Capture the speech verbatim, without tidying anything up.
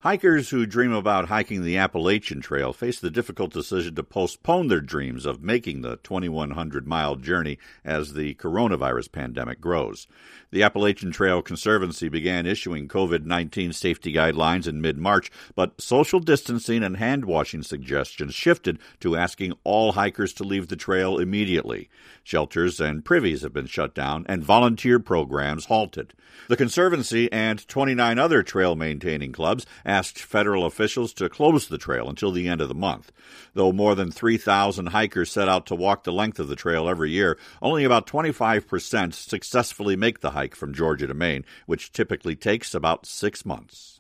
Hikers who dream about hiking the Appalachian Trail face the difficult decision to postpone their dreams of making the twenty-one hundred mile journey as the coronavirus pandemic grows. The Appalachian Trail Conservancy began issuing COVID nineteen safety guidelines in mid-March, but social distancing and hand-washing suggestions shifted to asking all hikers to leave the trail immediately. Shelters and privies have been shut down, and volunteer programs halted. The Conservancy and twenty-nine other trail-maintaining clubs asked federal officials to close the trail until the end of the month. Though more than three thousand hikers set out to walk the length of the trail every year, only about twenty-five percent successfully make the hike from Georgia to Maine, which typically takes about six months.